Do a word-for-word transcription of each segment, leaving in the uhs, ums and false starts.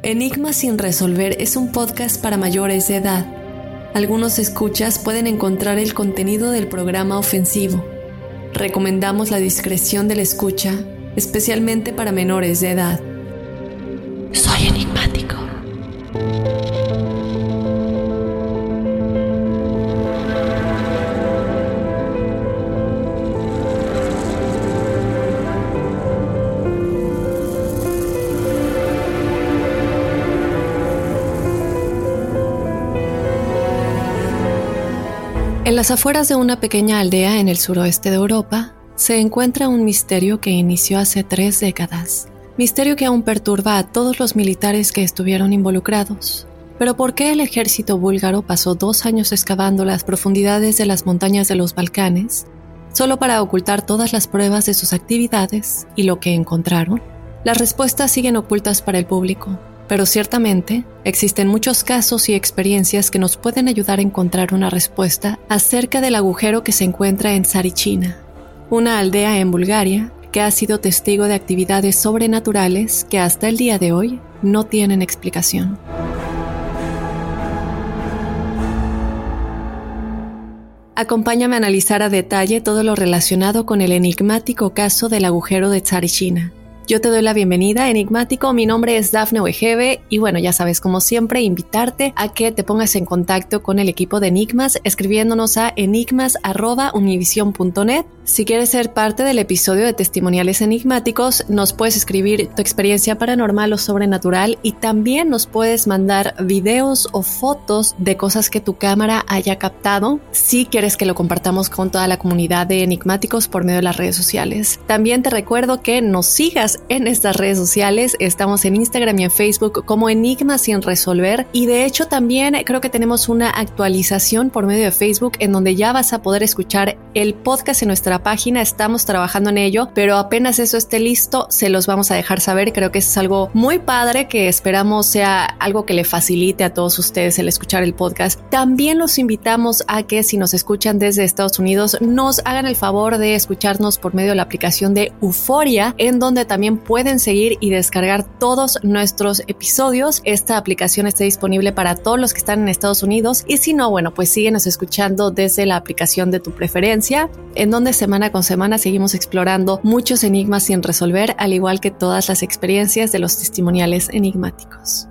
Enigmas sin resolver es un podcast para mayores de edad. Algunos escuchas pueden encontrar el contenido del programa ofensivo. Recomendamos la discreción de la escucha, especialmente para menores de edad. Soy enigmático. En las afueras de una pequeña aldea en el suroeste de Europa, se encuentra un misterio que inició hace tres décadas. Misterio que aún perturba a todos los militares que estuvieron involucrados. Pero ¿por qué el ejército búlgaro pasó dos años excavando las profundidades de las montañas de los Balcanes, solo para ocultar todas las pruebas de sus actividades y lo que encontraron? Las respuestas siguen ocultas para el público. Pero ciertamente, existen muchos casos y experiencias que nos pueden ayudar a encontrar una respuesta acerca del agujero que se encuentra en Zarichina, una aldea en Bulgaria que ha sido testigo de actividades sobrenaturales que hasta el día de hoy no tienen explicación. Acompáñame a analizar a detalle todo lo relacionado con el enigmático caso del agujero de Zarichina. Yo te doy la bienvenida, enigmático. Mi nombre es Dafne Wegebe y bueno, ya sabes, como siempre, invitarte a que te pongas en contacto con el equipo de Enigmas escribiéndonos a enigmas arroba univision punto net. Si quieres ser parte del episodio de Testimoniales Enigmáticos, nos puedes escribir tu experiencia paranormal o sobrenatural y también nos puedes mandar videos o fotos de cosas que tu cámara haya captado si quieres que lo compartamos con toda la comunidad de enigmáticos por medio de las redes sociales. También te recuerdo que nos sigas en estas redes sociales. Estamos en Instagram y en Facebook como Enigmas sin resolver, y de hecho también creo que tenemos una actualización por medio de Facebook en donde ya vas a poder escuchar el podcast en nuestra página. Estamos trabajando en ello, pero apenas eso esté listo se los vamos a dejar saber. Creo que es algo muy padre que esperamos sea algo que le facilite a todos ustedes el escuchar el podcast. También los invitamos a que si nos escuchan desde Estados Unidos nos hagan el favor de escucharnos por medio de la aplicación de Euforia, en donde también pueden seguir y descargar todos nuestros episodios. Esta aplicación está disponible para todos los que están en Estados Unidos, y si no, bueno, pues síguenos escuchando desde la aplicación de tu preferencia, en donde semana con semana seguimos explorando muchos enigmas sin resolver, al igual que todas las experiencias de los testimoniales enigmáticos.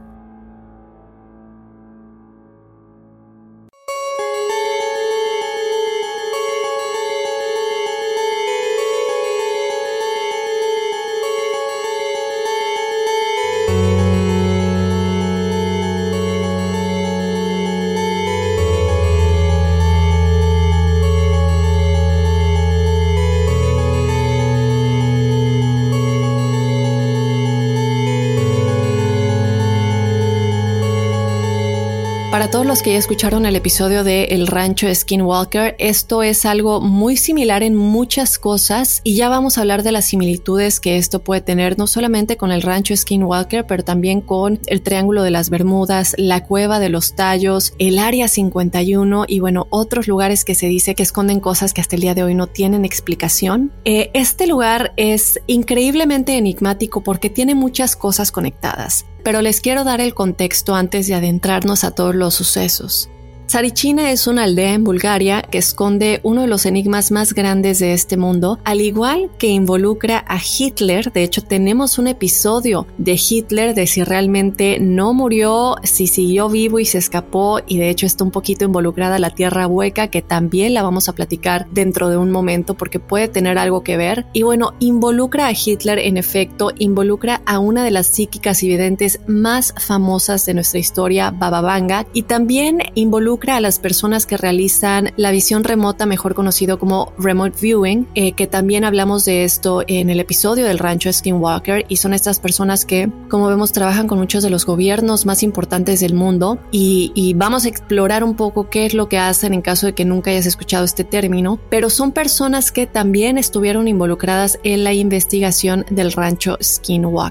Para todos los que ya escucharon el episodio de El Rancho Skinwalker, esto es algo muy similar en muchas cosas y ya vamos a hablar de las similitudes que esto puede tener no solamente con el Rancho Skinwalker, pero también con el Triángulo de las Bermudas, la Cueva de los Tallos, el Área cincuenta y uno y bueno, otros lugares que se dice que esconden cosas que hasta el día de hoy no tienen explicación. Eh, este lugar es increíblemente enigmático porque tiene muchas cosas conectadas. Pero les quiero dar el contexto antes de adentrarnos a todos los sucesos. Zarichina es una aldea en Bulgaria que esconde uno de los enigmas más grandes de este mundo, al igual que involucra a Hitler. De hecho, tenemos un episodio de Hitler, de si realmente no murió, si siguió vivo y se escapó, y de hecho está un poquito involucrada la Tierra Hueca, que también la vamos a platicar dentro de un momento porque puede tener algo que ver. Y bueno, involucra a Hitler, en efecto, involucra a una de las psíquicas y videntes más famosas de nuestra historia, Baba Vanga, y también involucra a las personas que realizan la visión remota, mejor conocido como remote viewing, eh, que también hablamos de esto en el episodio del Rancho Skinwalker, y son estas personas que, como vemos, trabajan con muchos de los gobiernos más importantes del mundo, y, y vamos a explorar un poco qué es lo que hacen en caso de que nunca hayas escuchado este término, pero son personas que también estuvieron involucradas en la investigación del Rancho Skinwalker.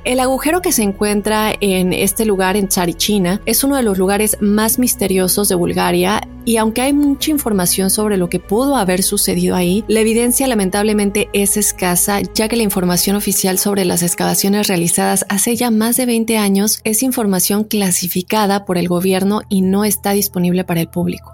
El agujero que se encuentra en este lugar, en Tsarichina, es uno de los lugares más misteriosos de Bulgaria y aunque hay mucha información sobre lo que pudo haber sucedido ahí, la evidencia lamentablemente es escasa, ya que la información oficial sobre las excavaciones realizadas hace ya más de veinte años es información clasificada por el gobierno y no está disponible para el público.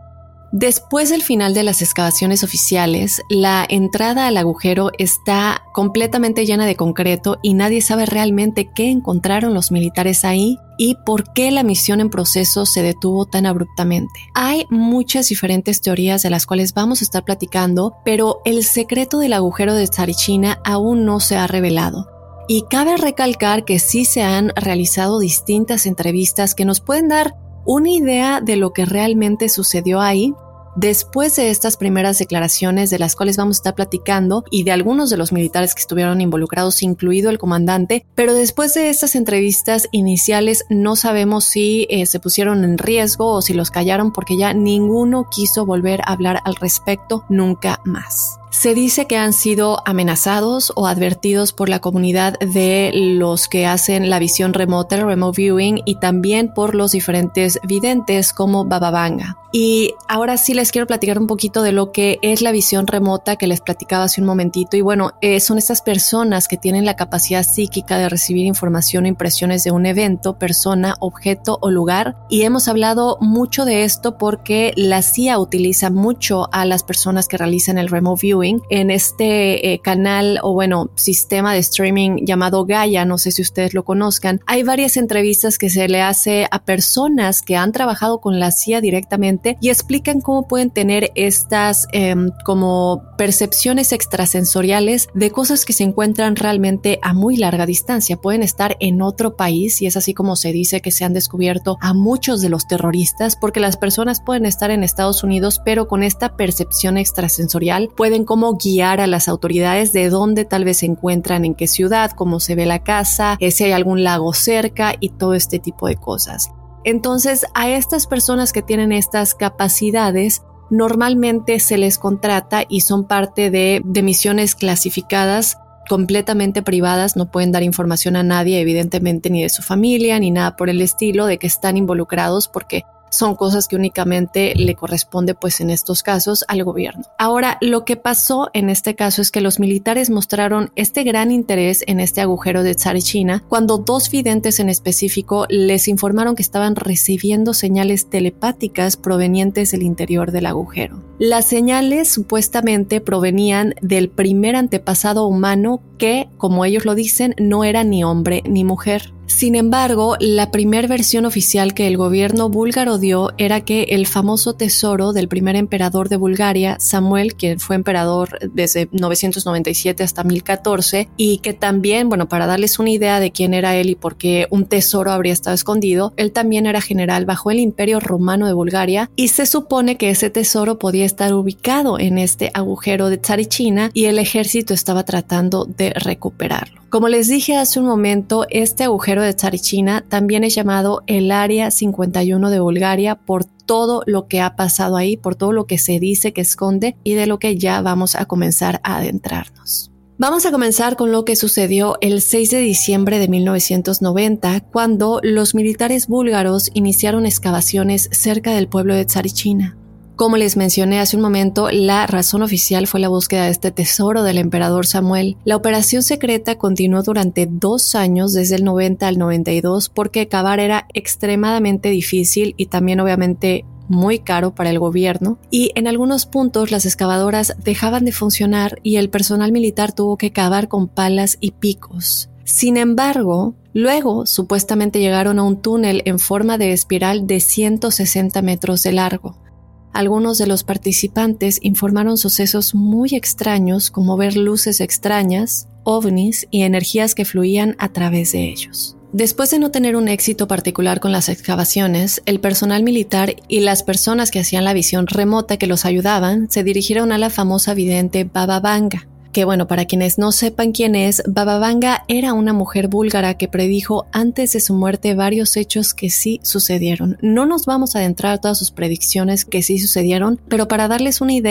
Después del final de las excavaciones oficiales, la entrada al agujero está completamente llena de concreto y nadie sabe realmente qué encontraron los militares ahí y por qué la misión en proceso se detuvo tan abruptamente. Hay muchas diferentes teorías de las cuales vamos a estar platicando, pero el secreto del agujero de Tsarichina aún no se ha revelado. Y cabe recalcar que sí se han realizado distintas entrevistas que nos pueden dar una idea de lo que realmente sucedió ahí. Después de estas primeras declaraciones de las cuales vamos a estar platicando y de algunos de los militares que estuvieron involucrados, incluido el comandante, pero después de estas entrevistas iniciales no sabemos si eh, se pusieron en riesgo o si los callaron porque ya ninguno quiso volver a hablar al respecto nunca más. Se dice que han sido amenazados o advertidos por la comunidad de los que hacen la visión remota, el remote viewing, y también por los diferentes videntes como Baba Vanga. Y ahora sí les quiero platicar un poquito de lo que es la visión remota que les platicaba hace un momentito. Y bueno, eh, son estas personas que tienen la capacidad psíquica de recibir información o impresiones de un evento, persona, objeto o lugar. Y hemos hablado mucho de esto porque la C I A utiliza mucho a las personas que realizan el remote viewing en este eh, canal o bueno, sistema de streaming llamado Gaia, no sé si ustedes lo conozcan. Hay varias entrevistas que se le hace a personas que han trabajado con la C I A directamente y explican cómo pueden tener estas eh, como percepciones extrasensoriales de cosas que se encuentran realmente a muy larga distancia. Pueden estar en otro país y es así como se dice que se han descubierto a muchos de los terroristas, porque las personas pueden estar en Estados Unidos, pero con esta percepción extrasensorial pueden como guiar a las autoridades de dónde tal vez se encuentran, en qué ciudad, cómo se ve la casa, eh, si hay algún lago cerca y todo este tipo de cosas. Entonces, a estas personas que tienen estas capacidades, normalmente se les contrata y son parte de, de misiones clasificadas completamente privadas, no pueden dar información a nadie, evidentemente ni de su familia, ni nada por el estilo, de que están involucrados porque son cosas que únicamente le corresponde, pues en estos casos, al gobierno. Ahora, lo que pasó en este caso es que los militares mostraron este gran interés en este agujero de Tsarichina cuando dos videntes en específico les informaron que estaban recibiendo señales telepáticas provenientes del interior del agujero. Las señales supuestamente provenían del primer antepasado humano que, como ellos lo dicen, no era ni hombre ni mujer. Sin embargo, la primera versión oficial que el gobierno búlgaro dio era que el famoso tesoro del primer emperador de Bulgaria, Samuel, quien fue emperador desde novecientos noventa y siete hasta mil catorce, y que también, bueno, para darles una idea de quién era él y por qué un tesoro habría estado escondido, él también era general bajo el Imperio Romano de Bulgaria y se supone que ese tesoro podía estar ubicado en este agujero de Tsarichina y el ejército estaba tratando de recuperarlo. Como les dije hace un momento, este agujero de Tsarichina también es llamado el Área cincuenta y uno de Bulgaria por todo lo que ha pasado ahí, por todo lo que se dice que esconde y de lo que ya vamos a comenzar a adentrarnos. Vamos a comenzar con lo que sucedió el seis de diciembre de mil novecientos noventa, cuando los militares búlgaros iniciaron excavaciones cerca del pueblo de Tsarichina. Como les mencioné hace un momento, la razón oficial fue la búsqueda de este tesoro del emperador Samuel. La operación secreta continuó durante dos años, desde el noventa al noventa y dos, porque cavar era extremadamente difícil y también obviamente muy caro para el gobierno, y en algunos puntos las excavadoras dejaban de funcionar y el personal militar tuvo que cavar con palas y picos. Sin embargo, luego supuestamente llegaron a un túnel en forma de espiral de ciento sesenta metros de largo. Algunos de los participantes informaron sucesos muy extraños, como ver luces extrañas, ovnis y energías que fluían a través de ellos. Después de no tener un éxito particular con las excavaciones, el personal militar y las personas que hacían la visión remota que los ayudaban se dirigieron a la famosa vidente Baba Vanga. Que bueno, para quienes no sepan quién es, Baba Vanga era una mujer búlgara que predijo antes de su muerte varios hechos que sí sucedieron. No nos vamos a adentrar a todas sus predicciones que sí sucedieron, pero para darles una idea,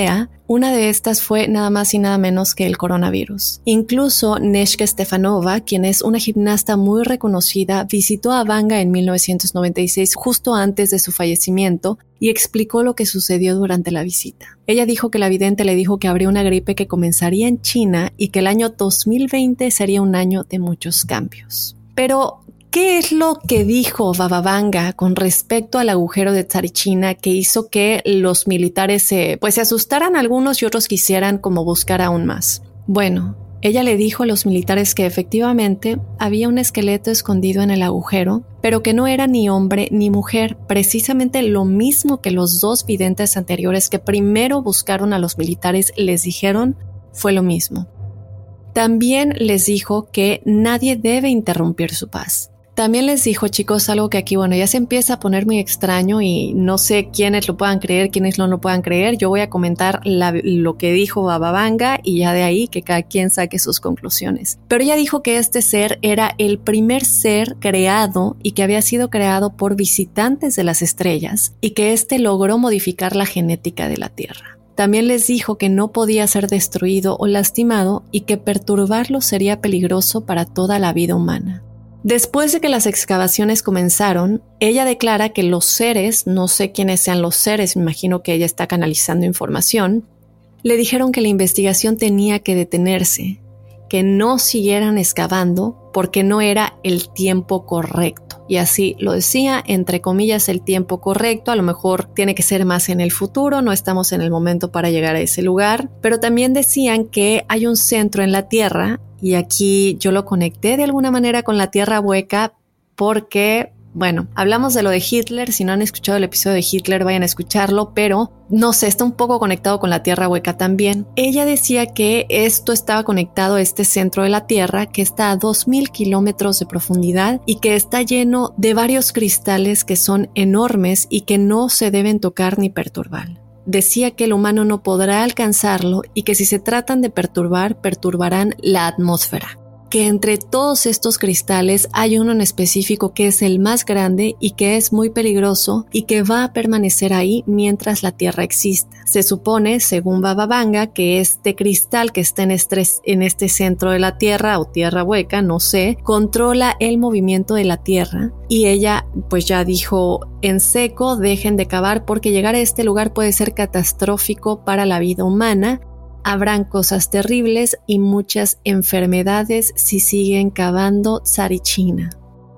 Una de estas fue nada más y nada menos que el coronavirus. Incluso Neshka Stefanova, quien es una gimnasta muy reconocida, visitó a Vanga en mil novecientos noventa y seis, justo antes de su fallecimiento, y explicó lo que sucedió durante la visita. Ella dijo que la vidente le dijo que habría una gripe que comenzaría en China y que el año dos mil veinte sería un año de muchos cambios. Pero ¿qué es lo que dijo Baba Vanga con respecto al agujero de Tsarichina que hizo que los militares se, pues, se asustaran algunos y otros quisieran como buscar aún más? Bueno, ella le dijo a los militares que efectivamente había un esqueleto escondido en el agujero, pero que no era ni hombre ni mujer, precisamente lo mismo que los dos videntes anteriores que primero buscaron a los militares les dijeron fue lo mismo. También les dijo que nadie debe interrumpir su paz. También les dijo, chicos, algo que aquí, bueno, ya se empieza a poner muy extraño y no sé quiénes lo puedan creer, quiénes no lo puedan creer. Yo voy a comentar la, lo que dijo Baba Vanga y ya de ahí que cada quien saque sus conclusiones. Pero ella dijo que este ser era el primer ser creado y que había sido creado por visitantes de las estrellas y que este logró modificar la genética de la Tierra. También les dijo que no podía ser destruido o lastimado y que perturbarlo sería peligroso para toda la vida humana. Después de que las excavaciones comenzaron, ella declara que los seres, no sé quiénes sean los seres, me imagino que ella está canalizando información, le dijeron que la investigación tenía que detenerse, que no siguieran excavando porque no era el tiempo correcto. Y así lo decía, entre comillas, el tiempo correcto, a lo mejor tiene que ser más en el futuro, no estamos en el momento para llegar a ese lugar, pero también decían que hay un centro en la Tierra, y aquí yo lo conecté de alguna manera con la Tierra Hueca porque, bueno, hablamos de lo de Hitler, si no han escuchado el episodio de Hitler vayan a escucharlo, pero no sé, está un poco conectado con la Tierra Hueca también. Ella decía que esto estaba conectado a este centro de la Tierra que está a dos mil kilómetros de profundidad y que está lleno de varios cristales que son enormes y que no se deben tocar ni perturbar. Decía que el humano no podrá alcanzarlo y que si se tratan de perturbar, perturbarán la atmósfera. Que entre todos estos cristales hay uno en específico que es el más grande y que es muy peligroso y que va a permanecer ahí mientras la Tierra exista. Se supone, según Baba Vanga, que este cristal que está en este, en este centro de la Tierra o Tierra Hueca, no sé, controla el movimiento de la Tierra y ella pues ya dijo en seco, dejen de cavar porque llegar a este lugar puede ser catastrófico para la vida humana. Habrán cosas terribles y muchas enfermedades si siguen cavando Tsarichina.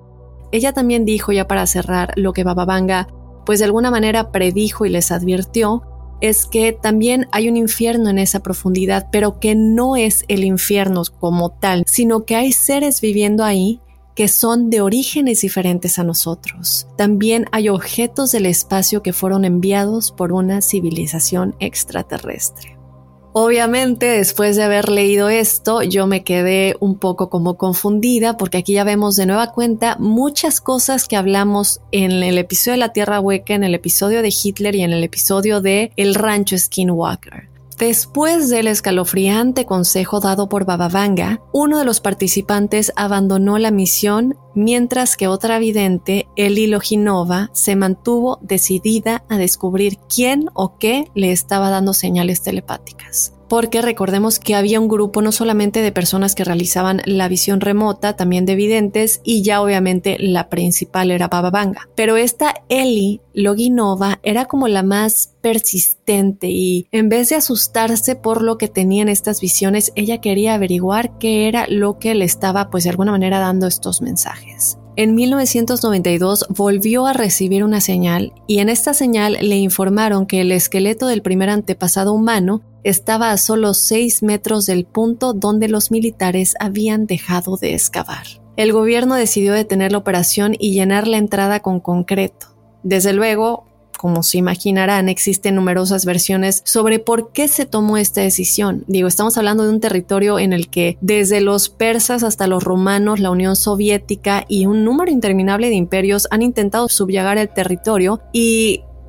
Ella también dijo, ya para cerrar, lo que Baba Vanga pues de alguna manera predijo y les advirtió, es que también hay un infierno en esa profundidad, pero que no es el infierno como tal, sino que hay seres viviendo ahí que son de orígenes diferentes a nosotros. También hay objetos del espacio que fueron enviados por una civilización extraterrestre. Obviamente, después de haber leído esto, yo me quedé un poco como confundida porque aquí ya vemos de nueva cuenta muchas cosas que hablamos en el episodio de la Tierra Hueca, en el episodio de Hitler y en el episodio de El Rancho Skinwalker. Después del escalofriante consejo dado por Baba Vanga, uno de los participantes abandonó la misión, mientras que otra vidente, Eli Loginova, se mantuvo decidida a descubrir quién o qué le estaba dando señales telepáticas. Porque recordemos que había un grupo no solamente de personas que realizaban la visión remota, también de videntes, y ya obviamente la principal era Baba Vanga. Pero esta Eli Loginova era como la más persistente y en vez de asustarse por lo que tenían estas visiones, ella quería averiguar qué era lo que le estaba pues de alguna manera dando estos mensajes. En mil novecientos noventa y dos volvió a recibir una señal y en esta señal le informaron que el esqueleto del primer antepasado humano estaba a solo seis metros del punto donde los militares habían dejado de excavar. El gobierno decidió detener la operación y llenar la entrada con concreto. Desde luego, como se imaginarán, existen numerosas versiones sobre por qué se tomó esta decisión. Digo, estamos hablando de un territorio en el que desde los persas hasta los romanos, la Unión Soviética y un número interminable de imperios han intentado subyugar el territorio y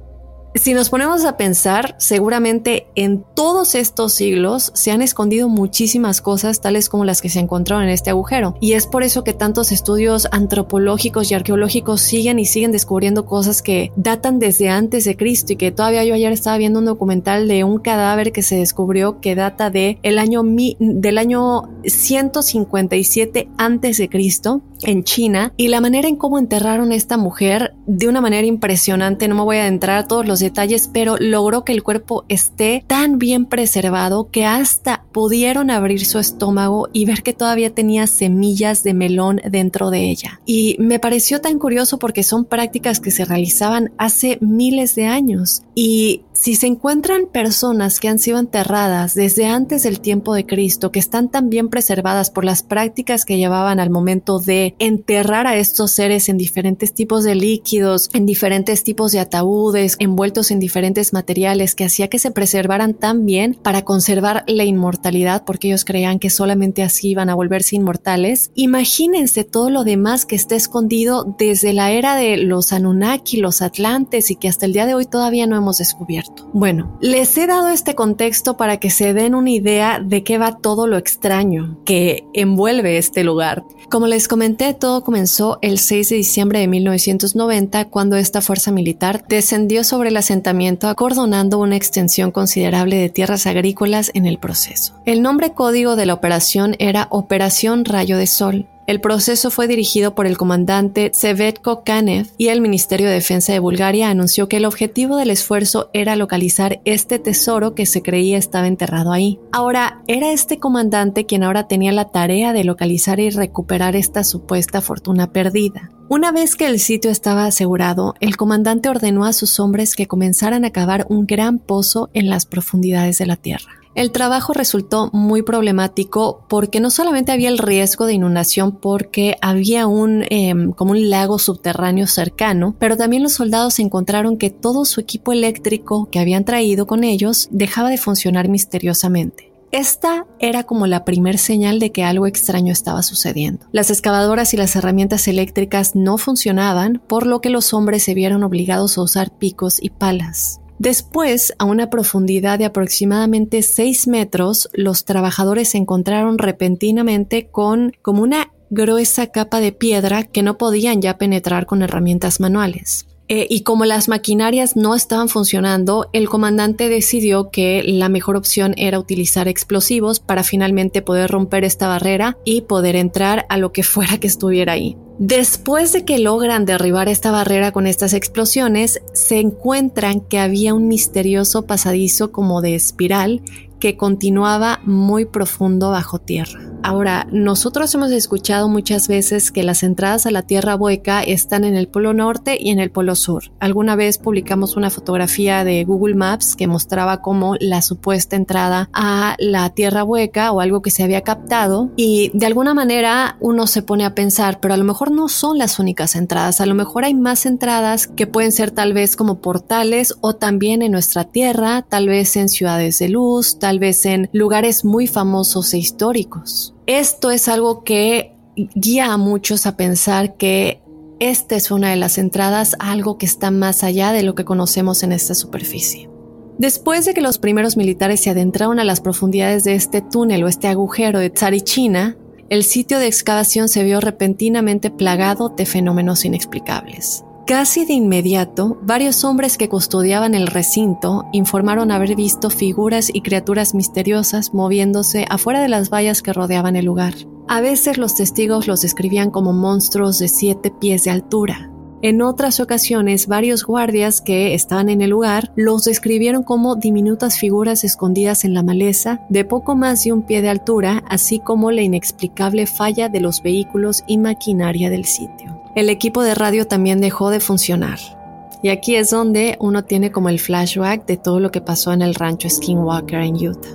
Si nos ponemos a pensar, seguramente en todos estos siglos se han escondido muchísimas cosas tales como las que se encontraron en este agujero. Y es por eso que tantos estudios antropológicos y arqueológicos siguen y siguen descubriendo cosas que datan desde antes de Cristo, y que todavía yo ayer estaba viendo un documental de un cadáver que se descubrió que data de el año mi, del año ciento cincuenta y siete antes de Cristo en China, y la manera en cómo enterraron a esta mujer de una manera impresionante. No me voy a adentrar a todos los detalles, pero logró que el cuerpo esté tan bien preservado que hasta pudieron abrir su estómago y ver que todavía tenía semillas de melón dentro de ella. Y me pareció tan curioso porque son prácticas que se realizaban hace miles de años. Y si se encuentran personas que han sido enterradas desde antes del tiempo de Cristo, que están tan bien preservadas por las prácticas que llevaban al momento de enterrar a estos seres en diferentes tipos de líquidos, en diferentes tipos de ataúdes, envueltos en diferentes materiales, que hacía que se preservaran tan bien para conservar la inmortalidad, porque ellos creían que solamente así iban a volverse inmortales. Imagínense todo lo demás que está escondido desde la era de los Anunnaki, los Atlantes, y que hasta el día de hoy todavía no hemos descubierto. Bueno, les he dado este contexto para que se den una idea de qué va todo lo extraño que envuelve este lugar. Como les comenté, todo comenzó el seis de diciembre de mil novecientos noventa, cuando esta fuerza militar descendió sobre el asentamiento, acordonando una extensión considerable de tierras agrícolas en el proceso. El nombre código de la operación era Operación Rayo de Sol. El proceso fue dirigido por el comandante Tsevetko Kanev, y el Ministerio de Defensa de Bulgaria anunció que el objetivo del esfuerzo era localizar este tesoro que se creía estaba enterrado ahí. Ahora, era este comandante quien ahora tenía la tarea de localizar y recuperar esta supuesta fortuna perdida. Una vez que el sitio estaba asegurado, el comandante ordenó a sus hombres que comenzaran a cavar un gran pozo en las profundidades de la tierra. El trabajo resultó muy problemático porque no solamente había el riesgo de inundación porque había un eh, como un lago subterráneo cercano, pero también los soldados encontraron que todo su equipo eléctrico que habían traído con ellos dejaba de funcionar misteriosamente. Esta era como la primer señal de que algo extraño estaba sucediendo. Las excavadoras y las herramientas eléctricas no funcionaban, por lo que los hombres se vieron obligados a usar picos y palas. Después, a una profundidad de aproximadamente seis metros, los trabajadores se encontraron repentinamente con como una gruesa capa de piedra que no podían ya penetrar con herramientas manuales. Eh, y como las maquinarias no estaban funcionando, el comandante decidió que la mejor opción era utilizar explosivos para finalmente poder romper esta barrera y poder entrar a lo que fuera que estuviera ahí. Después de que logran derribar esta barrera con estas explosiones, se encuentran que había un misterioso pasadizo como de espiral que continuaba muy profundo bajo tierra. Ahora, nosotros hemos escuchado muchas veces que las entradas a la Tierra Hueca están en el Polo Norte y en el Polo Sur. Alguna vez publicamos una fotografía de Google Maps que mostraba como la supuesta entrada a la Tierra Hueca, o algo que se había captado, y de alguna manera uno se pone a pensar, pero a lo mejor no son las únicas entradas, a lo mejor hay más entradas que pueden ser tal vez como portales, o también en nuestra Tierra, tal vez en ciudades de luz, tal vez en lugares muy famosos e históricos. Esto es algo que guía a muchos a pensar que esta es una de las entradas a algo que está más allá de lo que conocemos en esta superficie. Después de que los primeros militares se adentraron a las profundidades de este túnel o este agujero de Tsarichina, el sitio de excavación se vio repentinamente plagado de fenómenos inexplicables. Casi de inmediato, varios hombres que custodiaban el recinto informaron haber visto figuras y criaturas misteriosas moviéndose afuera de las vallas que rodeaban el lugar. A veces los testigos los describían como monstruos de siete pies de altura. En otras ocasiones, varios guardias que estaban en el lugar los describieron como diminutas figuras escondidas en la maleza de poco más de un pie de altura, así como la inexplicable falla de los vehículos y maquinaria del sitio. El equipo de radio también dejó de funcionar. Y aquí es donde uno tiene como el flashback de todo lo que pasó en el rancho Skinwalker en Utah.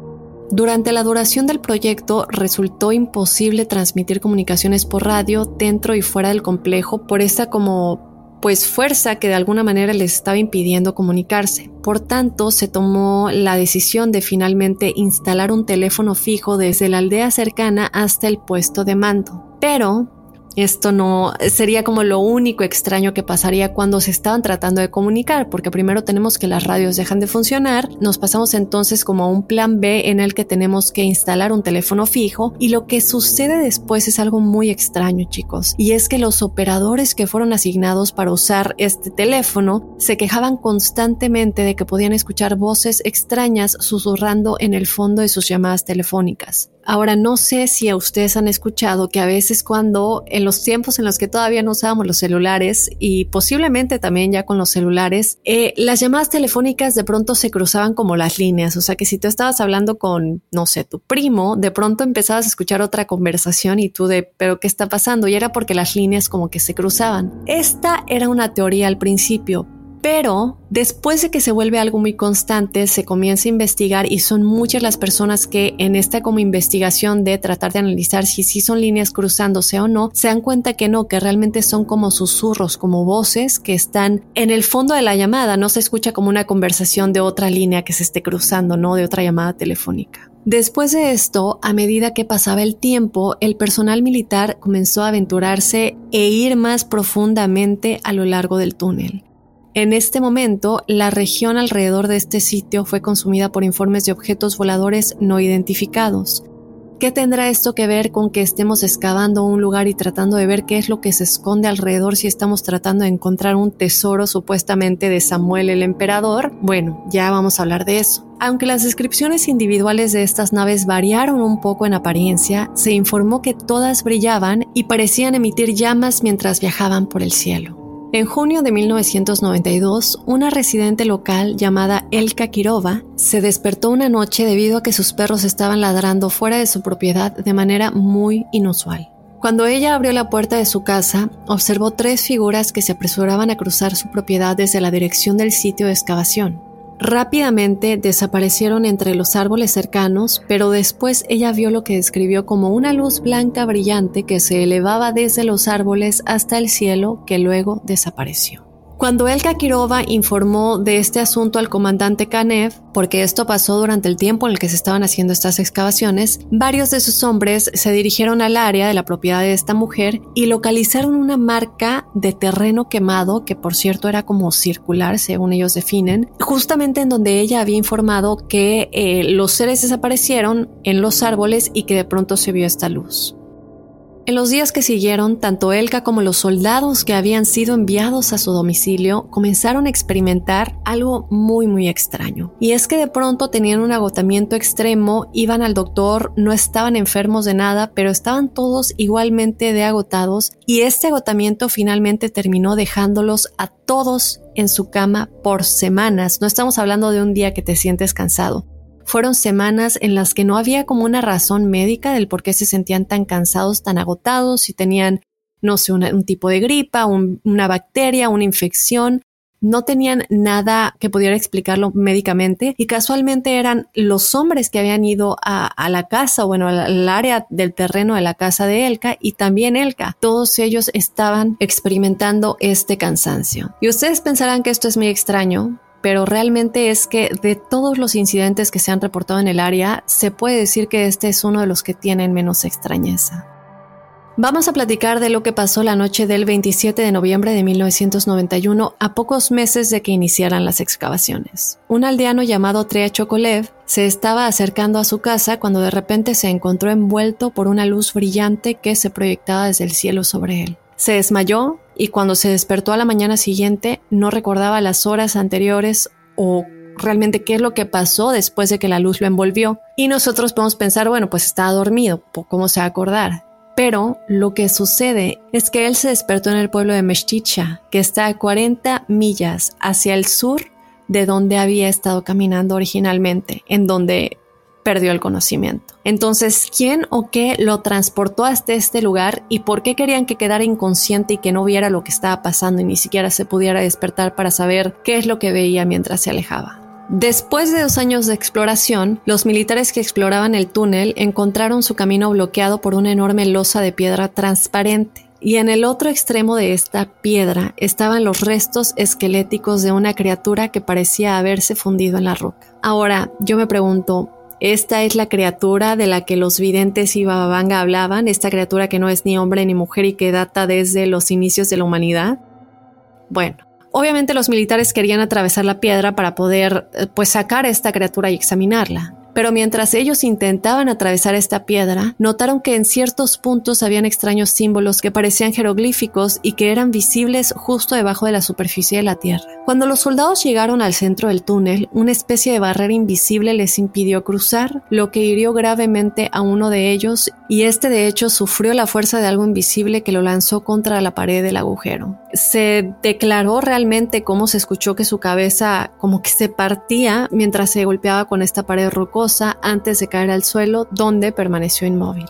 Durante la duración del proyecto resultó imposible transmitir comunicaciones por radio dentro y fuera del complejo por esta como pues fuerza que de alguna manera les estaba impidiendo comunicarse. Por tanto, se tomó la decisión de finalmente instalar un teléfono fijo desde la aldea cercana hasta el puesto de mando. Pero Esto no sería como lo único extraño que pasaría cuando se estaban tratando de comunicar, porque primero tenemos que las radios dejan de funcionar, nos pasamos entonces como a un plan B en el que tenemos que instalar un teléfono fijo, y lo que sucede después es algo muy extraño, chicos, y es que los operadores que fueron asignados para usar este teléfono se quejaban constantemente de que podían escuchar voces extrañas susurrando en el fondo de sus llamadas telefónicas. Ahora, no sé si a ustedes han escuchado que a veces cuando en los tiempos en los que todavía no usábamos los celulares, y posiblemente también ya con los celulares, eh, las llamadas telefónicas de pronto se cruzaban como las líneas, o sea que si tú estabas hablando con, no sé, tu primo, de pronto empezabas a escuchar otra conversación y tú de, ¿pero qué está pasando? Y era porque las líneas como que se cruzaban. Esta era una teoría al principio, pero después de que se vuelve algo muy constante, se comienza a investigar y son muchas las personas que en esta como investigación de tratar de analizar si sí son líneas cruzándose o no, se dan cuenta que no, que realmente son como susurros, como voces que están en el fondo de la llamada. No se escucha como una conversación de otra línea que se esté cruzando, ¿no? De otra llamada telefónica. Después de esto, a medida que pasaba el tiempo, el personal militar comenzó a aventurarse e ir más profundamente a lo largo del túnel. En este momento, la región alrededor de este sitio fue consumida por informes de objetos voladores no identificados. ¿Qué tendrá esto que ver con que estemos excavando un lugar y tratando de ver qué es lo que se esconde alrededor si estamos tratando de encontrar un tesoro supuestamente de Samuel el Emperador? Bueno, ya vamos a hablar de eso. Aunque las descripciones individuales de estas naves variaron un poco en apariencia, se informó que todas brillaban y parecían emitir llamas mientras viajaban por el cielo. En junio de mil novecientos noventa y dos, una residente local llamada Elka Kirova se despertó una noche debido a que sus perros estaban ladrando fuera de su propiedad de manera muy inusual. Cuando ella abrió la puerta de su casa, observó tres figuras que se apresuraban a cruzar su propiedad desde la dirección del sitio de excavación. Rápidamente desaparecieron entre los árboles cercanos, pero después ella vio lo que describió como una luz blanca brillante que se elevaba desde los árboles hasta el cielo, que luego desapareció. Cuando Elka Kirova informó de este asunto al comandante Kanev, porque esto pasó durante el tiempo en el que se estaban haciendo estas excavaciones, varios de sus hombres se dirigieron al área de la propiedad de esta mujer y localizaron una marca de terreno quemado, que por cierto era como circular, según ellos definen, justamente en donde ella había informado que eh, los seres desaparecieron en los árboles y que de pronto se vio esta luz. En los días que siguieron, tanto Elka como los soldados que habían sido enviados a su domicilio comenzaron a experimentar algo muy muy extraño. Y es que de pronto tenían un agotamiento extremo, iban al doctor, no estaban enfermos de nada, pero estaban todos igualmente de agotados, y este agotamiento finalmente terminó dejándolos a todos en su cama por semanas. No estamos hablando de un día que te sientes cansado. Fueron semanas en las que no había como una razón médica del por qué se sentían tan cansados, tan agotados, si tenían, no sé, una, un tipo de gripa, un, una bacteria, una infección. No tenían nada que pudiera explicarlo médicamente, y casualmente eran los hombres que habían ido a, a la casa, bueno, al área del terreno de la casa de Elka, y también Elka. Todos ellos estaban experimentando este cansancio. Y ustedes pensarán que esto es muy extraño, pero realmente es que de todos los incidentes que se han reportado en el área, se puede decir que este es uno de los que tienen menos extrañeza. Vamos a platicar de lo que pasó la noche del veintisiete de noviembre de mil novecientos noventa y uno, a pocos meses de que iniciaran las excavaciones. Un aldeano llamado Trea Chokolev se estaba acercando a su casa cuando de repente se encontró envuelto por una luz brillante que se proyectaba desde el cielo sobre él. Se desmayó y cuando se despertó a la mañana siguiente no recordaba las horas anteriores o realmente qué es lo que pasó después de que la luz lo envolvió. Y nosotros podemos pensar, bueno, pues estaba dormido, ¿cómo se va a acordar? Pero lo que sucede es que él se despertó en el pueblo de Meshticha, que está a cuarenta millas hacia el sur de donde había estado caminando originalmente, en donde perdió el conocimiento. Entonces, ¿quién o qué lo transportó hasta este lugar y por qué querían que quedara inconsciente y que no viera lo que estaba pasando y ni siquiera se pudiera despertar para saber qué es lo que veía mientras se alejaba? Después de dos años de exploración, los militares que exploraban el túnel encontraron su camino bloqueado por una enorme losa de piedra transparente. Y en el otro extremo de esta piedra estaban los restos esqueléticos de una criatura que parecía haberse fundido en la roca. Ahora, yo me pregunto, Esta es la criatura de la que los videntes y Baba Vanga hablaban, esta criatura que no es ni hombre ni mujer y que data desde los inicios de la humanidad. Bueno, obviamente los militares querían atravesar la piedra para poder pues sacar a esta criatura y examinarla. Pero mientras ellos intentaban atravesar esta piedra, notaron que en ciertos puntos habían extraños símbolos que parecían jeroglíficos y que eran visibles justo debajo de la superficie de la tierra. Cuando los soldados llegaron al centro del túnel, una especie de barrera invisible les impidió cruzar, lo que hirió gravemente a uno de ellos, y este de hecho sufrió la fuerza de algo invisible que lo lanzó contra la pared del agujero. Se declaró realmente cómo se escuchó que su cabeza como que se partía mientras se golpeaba con esta pared rocosa antes de caer al suelo, donde permaneció inmóvil.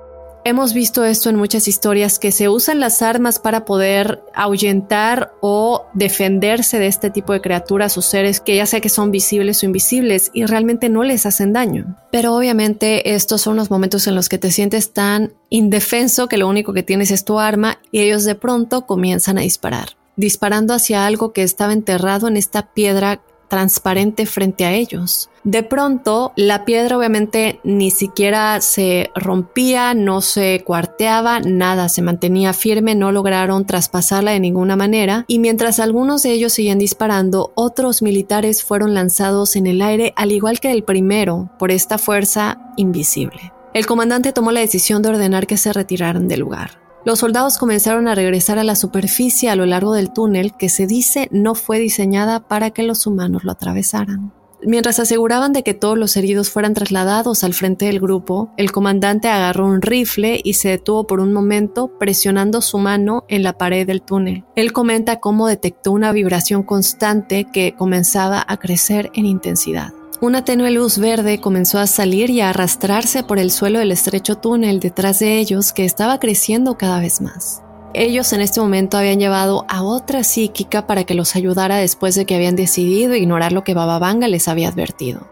Hemos visto esto en muchas historias, que se usan las armas para poder ahuyentar o defenderse de este tipo de criaturas o seres que ya sea que son visibles o invisibles y realmente no les hacen daño. Pero obviamente estos son los momentos en los que te sientes tan indefenso que lo único que tienes es tu arma y ellos de pronto comienzan a disparar, disparando hacia algo que estaba enterrado en esta piedra transparente frente a ellos. De pronto, la piedra obviamente ni siquiera se rompía, no se cuarteaba, nada, se mantenía firme, no lograron traspasarla de ninguna manera, y mientras algunos de ellos seguían disparando, otros militares fueron lanzados en el aire, al igual que el primero, por esta fuerza invisible. El comandante tomó la decisión de ordenar que se retiraran del lugar. Los soldados comenzaron a regresar a la superficie a lo largo del túnel, que se dice no fue diseñada para que los humanos lo atravesaran. Mientras aseguraban de que todos los heridos fueran trasladados al frente del grupo, el comandante agarró un rifle y se detuvo por un momento presionando su mano en la pared del túnel. Él comenta cómo detectó una vibración constante que comenzaba a crecer en intensidad. Una tenue luz verde comenzó a salir y a arrastrarse por el suelo del estrecho túnel detrás de ellos, que estaba creciendo cada vez más. Ellos en este momento habían llevado a otra psíquica para que los ayudara después de que habían decidido ignorar lo que Baba Vanga les había advertido.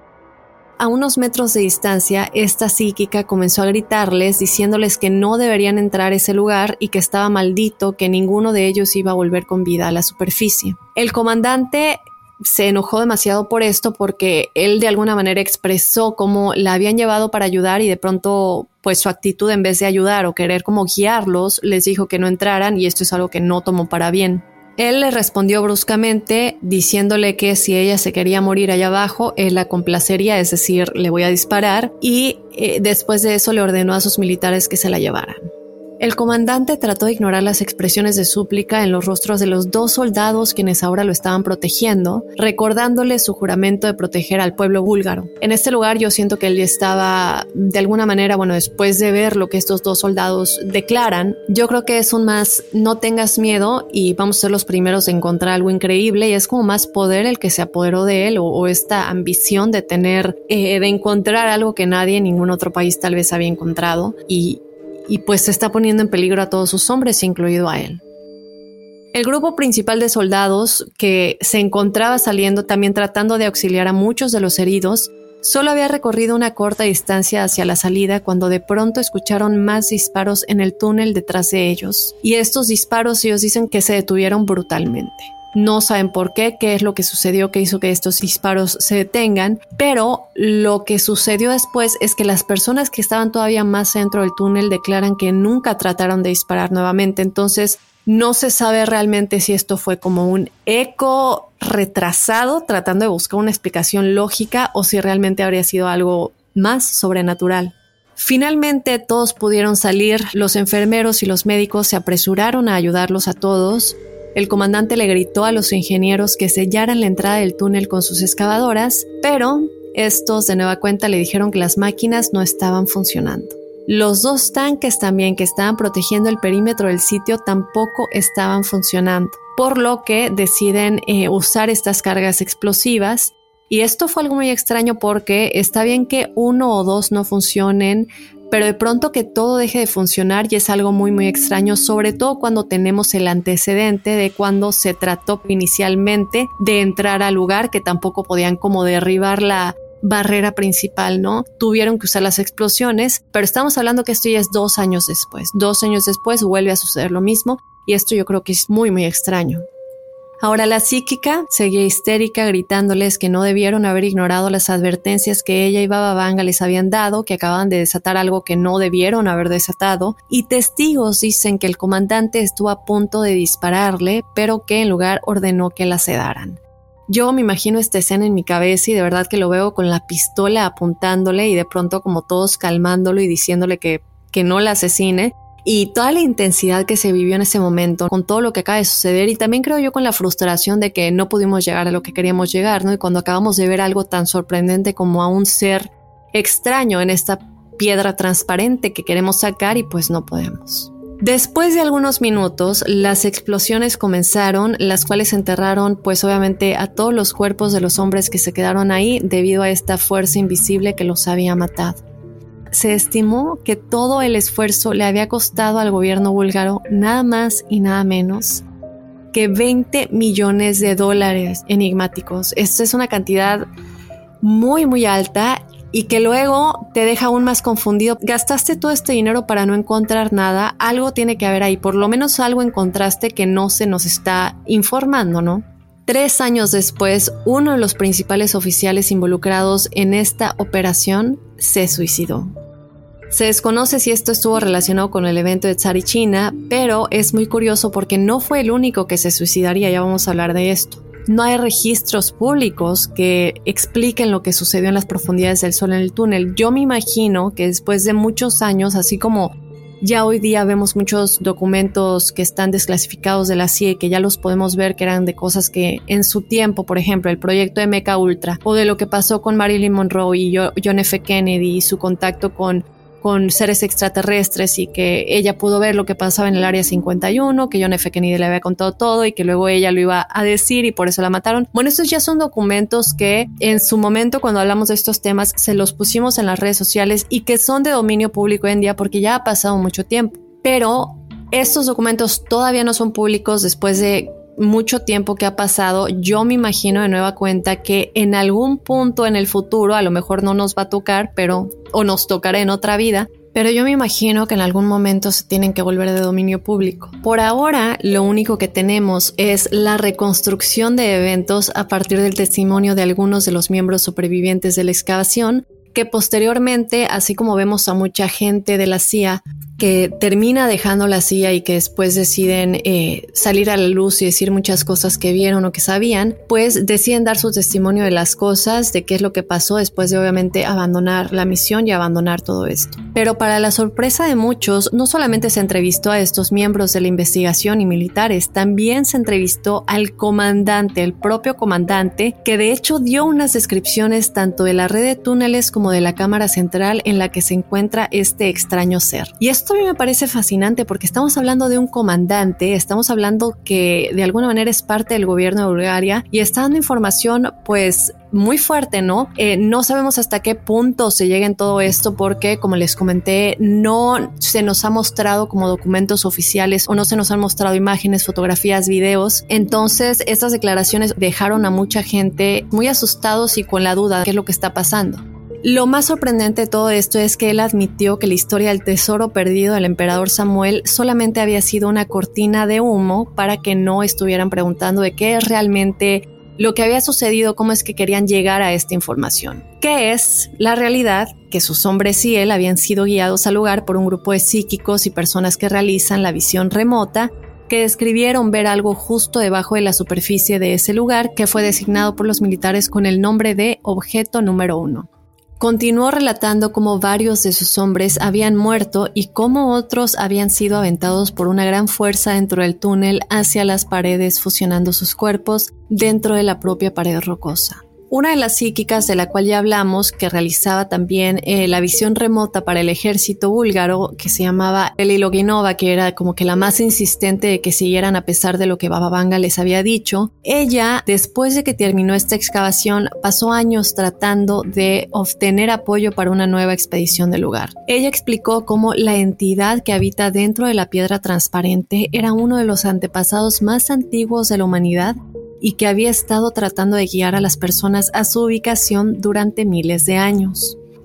A unos metros de distancia, esta psíquica comenzó a gritarles diciéndoles que no deberían entrar a ese lugar y que estaba maldito, que ninguno de ellos iba a volver con vida a la superficie. El comandante se enojó demasiado por esto porque él de alguna manera expresó cómo la habían llevado para ayudar y de pronto pues su actitud, en vez de ayudar o querer como guiarlos, les dijo que no entraran, y esto es algo que no tomó para bien. Él le respondió bruscamente diciéndole que si ella se quería morir allá abajo, él la complacería, es decir, le voy a disparar, y eh, después de eso le ordenó a sus militares que se la llevaran. El comandante trató de ignorar las expresiones de súplica en los rostros de los dos soldados quienes ahora lo estaban protegiendo, recordándole su juramento de proteger al pueblo búlgaro. En este lugar yo siento que él estaba, de alguna manera, bueno, después de ver lo que estos dos soldados declaran, yo creo que es un más no tengas miedo y vamos a ser los primeros de encontrar algo increíble, y es como más poder el que se apoderó de él, o, o esta ambición de tener, eh, de encontrar algo que nadie en ningún otro país tal vez había encontrado, y y pues se está poniendo en peligro a todos sus hombres, incluido a él. El grupo principal de soldados, que se encontraba saliendo también tratando de auxiliar a muchos de los heridos, solo había recorrido una corta distancia hacia la salida cuando de pronto escucharon más disparos en el túnel detrás de ellos, y estos disparos ellos dicen que se detuvieron brutalmente. No saben por qué, qué es lo que sucedió que hizo que estos disparos se detengan, pero lo que sucedió después es que las personas que estaban todavía más dentro del túnel declaran que nunca trataron de disparar nuevamente. Entonces no se sabe realmente si esto fue como un eco retrasado tratando de buscar una explicación lógica o si realmente habría sido algo más sobrenatural. Finalmente todos pudieron salir, los enfermeros y los médicos se apresuraron a ayudarlos a todos. El comandante le gritó a los ingenieros que sellaran la entrada del túnel con sus excavadoras, pero estos de nueva cuenta le dijeron que las máquinas no estaban funcionando. Los dos tanques también que estaban protegiendo el perímetro del sitio tampoco estaban funcionando, por lo que deciden eh, usar estas cargas explosivas. Y esto fue algo muy extraño porque está bien que uno o dos no funcionen, pero de pronto que todo deje de funcionar y es algo muy muy extraño, sobre todo cuando tenemos el antecedente de cuando se trató inicialmente de entrar al lugar, que tampoco podían como derribar la barrera principal, ¿no? Tuvieron que usar las explosiones, pero estamos hablando que esto ya es dos años después. Dos años después vuelve a suceder lo mismo y esto yo creo que es muy muy extraño. Ahora la psíquica seguía histérica gritándoles que no debieron haber ignorado las advertencias que ella y Baba Vanga les habían dado, que acababan de desatar algo que no debieron haber desatado, y testigos dicen que el comandante estuvo a punto de dispararle, pero que en lugar ordenó que la sedaran. Yo me imagino esta escena en mi cabeza y de verdad que lo veo con la pistola apuntándole y de pronto como todos calmándolo y diciéndole que, que no la asesine. Y toda la intensidad que se vivió en ese momento, con todo lo que acaba de suceder, y también creo yo con la frustración de que no pudimos llegar a lo que queríamos llegar, ¿no? Y cuando acabamos de ver algo tan sorprendente como a un ser extraño en esta piedra transparente que queremos sacar y pues no podemos. Después de algunos minutos, las explosiones comenzaron, las cuales enterraron pues obviamente a todos los cuerpos de los hombres que se quedaron ahí debido a esta fuerza invisible que los había matado. Se estimó que todo el esfuerzo le había costado al gobierno búlgaro nada más y nada menos que veinte millones de dólares enigmáticos. Esto es una cantidad muy muy alta y que luego te deja aún más confundido. Gastaste todo este dinero para no encontrar nada, algo tiene que haber ahí, por lo menos algo encontraste que no se nos está informando, ¿no? Tres años después, uno de los principales oficiales involucrados en esta operación se suicidó. Se desconoce si esto estuvo relacionado con el evento de Tsarichina, pero es muy curioso porque no fue el único que se suicidaría, ya vamos a hablar de esto. No hay registros públicos que expliquen lo que sucedió en las profundidades del Sol en el túnel. Yo me imagino que después de muchos años, así como ya hoy día vemos muchos documentos que están desclasificados de la C I A y que ya los podemos ver que eran de cosas que en su tiempo, por ejemplo, el proyecto M K Ultra o de lo que pasó con Marilyn Monroe y John F. Kennedy y su contacto con con seres extraterrestres y que ella pudo ver lo que pasaba en el área cincuenta y uno, que John F. Kennedy le había contado todo y que luego ella lo iba a decir y por eso la mataron. Bueno, estos ya son documentos que en su momento cuando hablamos de estos temas se los pusimos en las redes sociales y que son de dominio público hoy en día porque ya ha pasado mucho tiempo. Pero estos documentos todavía no son públicos después de mucho tiempo que ha pasado. Yo me imagino de nueva cuenta que en algún punto en el futuro, a lo mejor no nos va a tocar, pero o nos tocará en otra vida, pero yo me imagino que en algún momento se tienen que volver de dominio público. Por ahora, lo único que tenemos es la reconstrucción de eventos a partir del testimonio de algunos de los miembros supervivientes de la excavación, que posteriormente, así como vemos a mucha gente de la C I A que termina dejando la C I A y que después deciden eh, salir a la luz y decir muchas cosas que vieron o que sabían, pues deciden dar su testimonio de las cosas, de qué es lo que pasó después de obviamente abandonar la misión y abandonar todo esto. Pero para la sorpresa de muchos, no solamente se entrevistó a estos miembros de la investigación y militares, también se entrevistó al comandante, el propio comandante, que de hecho dio unas descripciones tanto de la red de túneles como de la cámara central en la que se encuentra este extraño ser. Y esto a mí me parece fascinante porque estamos hablando de un comandante, estamos hablando que de alguna manera es parte del gobierno de Bulgaria y está dando información pues muy fuerte, ¿no? Eh, no sabemos hasta qué punto se llega en todo esto porque, como les comenté, no se nos ha mostrado como documentos oficiales o no se nos han mostrado imágenes, fotografías, videos. Entonces, estas declaraciones dejaron a mucha gente muy asustados y con la duda de qué es lo que está pasando. Lo más sorprendente de todo esto es que él admitió que la historia del tesoro perdido del emperador Samuel solamente había sido una cortina de humo para que no estuvieran preguntando de qué es realmente lo que había sucedido, cómo es que querían llegar a esta información. Que es la realidad que sus hombres y él habían sido guiados al lugar por un grupo de psíquicos y personas que realizan la visión remota, que describieron ver algo justo debajo de la superficie de ese lugar que fue designado por los militares con el nombre de objeto número uno. Continuó relatando cómo varios de sus hombres habían muerto y cómo otros habían sido aventados por una gran fuerza dentro del túnel hacia las paredes, fusionando sus cuerpos dentro de la propia pared rocosa. Una de las psíquicas de la cual ya hablamos, que realizaba también eh, la visión remota para el ejército búlgaro, que se llamaba Eliloginova, que era como que la más insistente de que siguieran a pesar de lo que Baba Vanga les había dicho. Ella, después de que terminó esta excavación, pasó años tratando de obtener apoyo para una nueva expedición del lugar. Ella explicó cómo la entidad que habita dentro de la piedra transparente era uno de los antepasados más antiguos de la humanidad y que había estado tratando de guiar a las personas a su ubicación durante miles de años.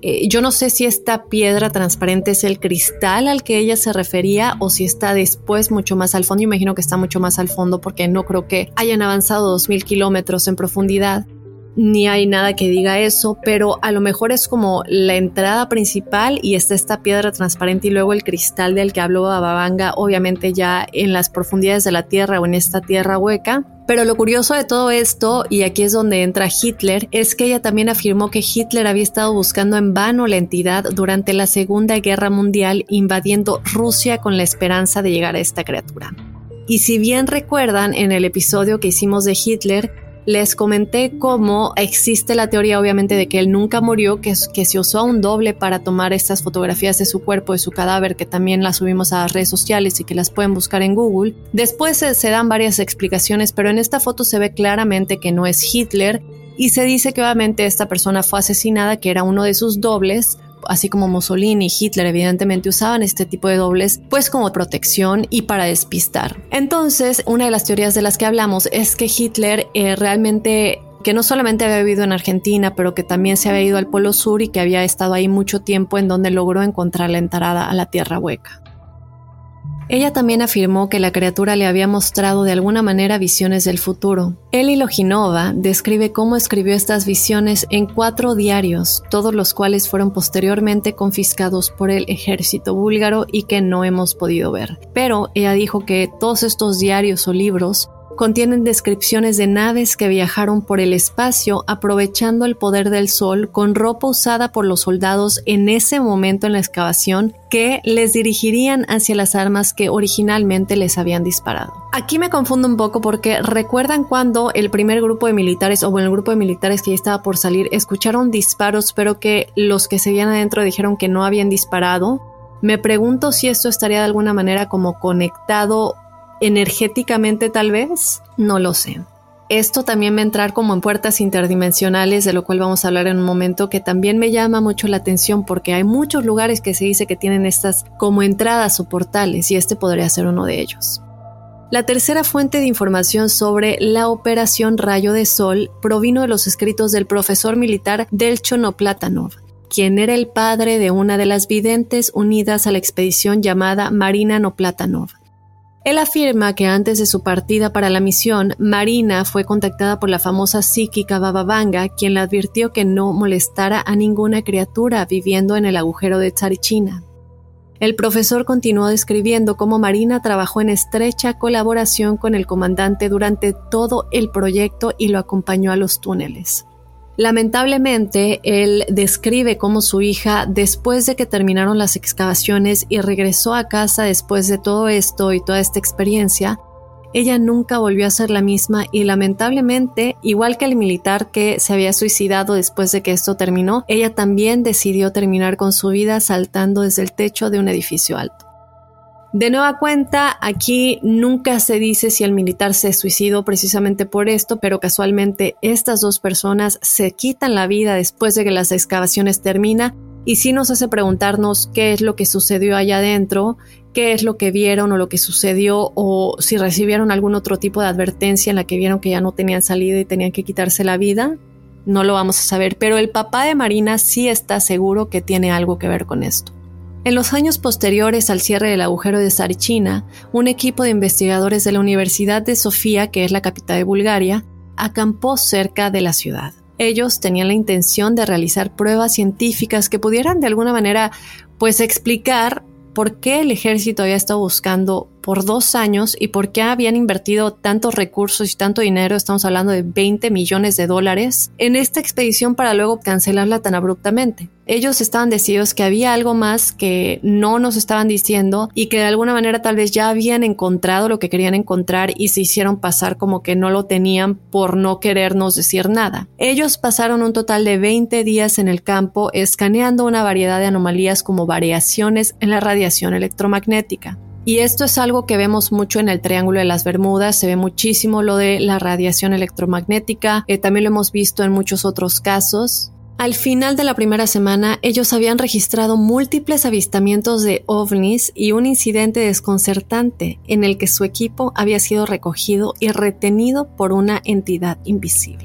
Eh, yo no sé si esta piedra transparente es el cristal al que ella se refería o si está después mucho más al fondo. Yo imagino que está mucho más al fondo porque no creo que hayan avanzado dos mil kilómetros en profundidad, ni hay nada que diga eso, pero a lo mejor es como la entrada principal y está esta piedra transparente y luego el cristal del que habló Baba Vanga, obviamente ya en las profundidades de la Tierra o en esta tierra hueca. Pero lo curioso de todo esto, y aquí es donde entra Hitler, es que ella también afirmó que Hitler había estado buscando en vano la entidad durante la Segunda Guerra Mundial, invadiendo Rusia con la esperanza de llegar a esta criatura. Y si bien recuerdan, en el episodio que hicimos de Hitler, les comenté cómo existe la teoría obviamente de que él nunca murió, que, que se usó a un doble para tomar estas fotografías de su cuerpo, de su cadáver, que también las subimos a las redes sociales y que las pueden buscar en Google. Después se, se dan varias explicaciones, pero en esta foto se ve claramente que no es Hitler y se dice que obviamente esta persona fue asesinada, que era uno de sus dobles, así como Mussolini y Hitler evidentemente usaban este tipo de dobles pues como protección y para despistar. Entonces, una de las teorías de las que hablamos es que Hitler eh, realmente, que no solamente había vivido en Argentina, pero que también se había ido al Polo Sur y que había estado ahí mucho tiempo, en donde logró encontrar la entrada a la Tierra Hueca. Ella también afirmó que la criatura le había mostrado de alguna manera visiones del futuro. Eli Loginova describe cómo escribió estas visiones en cuatro diarios, todos los cuales fueron posteriormente confiscados por el ejército búlgaro y que no hemos podido ver. Pero ella dijo que todos estos diarios o libros contienen descripciones de naves que viajaron por el espacio aprovechando el poder del sol con ropa usada por los soldados en ese momento en la excavación que les dirigirían hacia las armas que originalmente les habían disparado. Aquí me confundo un poco porque recuerdan cuando el primer grupo de militares o bueno, el grupo de militares que ya estaba por salir escucharon disparos, pero que los que seguían adentro dijeron que no habían disparado. Me pregunto si esto estaría de alguna manera como conectado energéticamente, tal vez, no lo sé. Esto también va a entrar como en puertas interdimensionales, de lo cual vamos a hablar en un momento, que también me llama mucho la atención porque hay muchos lugares que se dice que tienen estas como entradas o portales y este podría ser uno de ellos. La tercera fuente de información sobre la operación Rayo de Sol provino de los escritos del profesor militar Delcho Noplatanov, quien era el padre de una de las videntes unidas a la expedición llamada Marina Noplatanov. Él afirma que antes de su partida para la misión, Marina fue contactada por la famosa psíquica Baba Vanga, quien le advirtió que no molestara a ninguna criatura viviendo en el agujero de Tsarichina. El profesor continuó describiendo cómo Marina trabajó en estrecha colaboración con el comandante durante todo el proyecto y lo acompañó a los túneles. Lamentablemente, él describe cómo su hija, después de que terminaron las excavaciones y regresó a casa después de todo esto y toda esta experiencia, ella nunca volvió a ser la misma y lamentablemente, igual que el militar que se había suicidado después de que esto terminó, ella también decidió terminar con su vida saltando desde el techo de un edificio alto. De nueva cuenta, aquí nunca se dice si el militar se suicidó precisamente por esto, pero casualmente estas dos personas se quitan la vida después de que las excavaciones terminan y sí nos hace preguntarnos qué es lo que sucedió allá adentro, qué es lo que vieron o lo que sucedió o si recibieron algún otro tipo de advertencia en la que vieron que ya no tenían salida y tenían que quitarse la vida. No lo vamos a saber, pero el papá de Marina sí está seguro que tiene algo que ver con esto. En los años posteriores al cierre del agujero de Tsarichina, un equipo de investigadores de la Universidad de Sofía, que es la capital de Bulgaria, acampó cerca de la ciudad. Ellos tenían la intención de realizar pruebas científicas que pudieran de alguna manera pues explicar por qué el ejército había estado buscando por dos años y por qué habían invertido tantos recursos y tanto dinero, estamos hablando de veinte millones de dólares, en esta expedición para luego cancelarla tan abruptamente. Ellos estaban decididos que había algo más que no nos estaban diciendo y que de alguna manera tal vez ya habían encontrado lo que querían encontrar y se hicieron pasar como que no lo tenían por no querernos decir nada. Ellos pasaron un total de veinte días en el campo escaneando una variedad de anomalías como variaciones en la radiación electromagnética. Y esto es algo que vemos mucho en el Triángulo de las Bermudas, se ve muchísimo lo de la radiación electromagnética, eh, también lo hemos visto en muchos otros casos. Al final de la primera semana, ellos habían registrado múltiples avistamientos de ovnis y un incidente desconcertante en el que su equipo había sido recogido y retenido por una entidad invisible.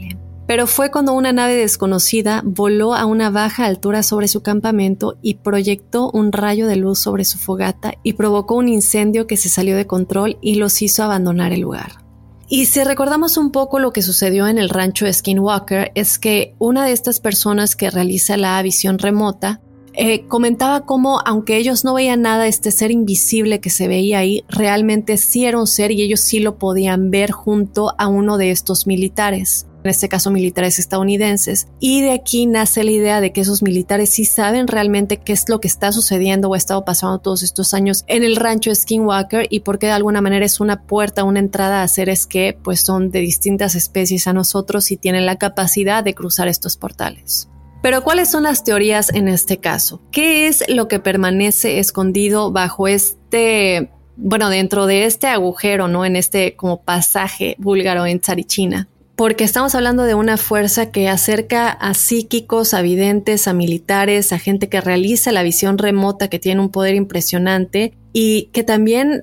Pero fue cuando una nave desconocida voló a una baja altura sobre su campamento y proyectó un rayo de luz sobre su fogata y provocó un incendio que se salió de control y los hizo abandonar el lugar. Y si recordamos un poco lo que sucedió en el rancho Skinwalker, es que una de estas personas que realiza la visión remota eh, comentaba cómo, aunque ellos no veían nada, este ser invisible que se veía ahí realmente sí era un ser y ellos sí lo podían ver junto a uno de estos militares. En este caso militares estadounidenses, y de aquí nace la idea de que esos militares sí saben realmente qué es lo que está sucediendo o ha estado pasando todos estos años en el rancho Skinwalker y porque de alguna manera es una puerta, una entrada a seres que pues son de distintas especies a nosotros y tienen la capacidad de cruzar estos portales. Pero ¿cuáles son las teorías en este caso? ¿Qué es lo que permanece escondido bajo este, bueno, dentro de este agujero, ¿no? En este como pasaje búlgaro en Tsarichina? Porque estamos hablando de una fuerza que acerca a psíquicos, a videntes, a militares, a gente que realiza la visión remota, que tiene un poder impresionante y que también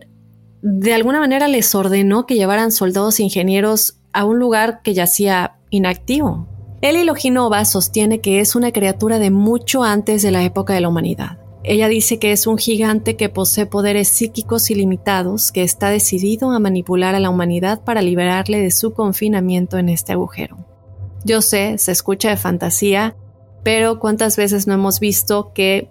de alguna manera les ordenó que llevaran soldados e ingenieros a un lugar que yacía inactivo. Eli Loginova sostiene que es una criatura de mucho antes de la época de la humanidad. Ella dice que es un gigante que posee poderes psíquicos ilimitados, que está decidido a manipular a la humanidad para liberarle de su confinamiento en este agujero. Yo sé, se escucha de fantasía, pero ¿cuántas veces no hemos visto que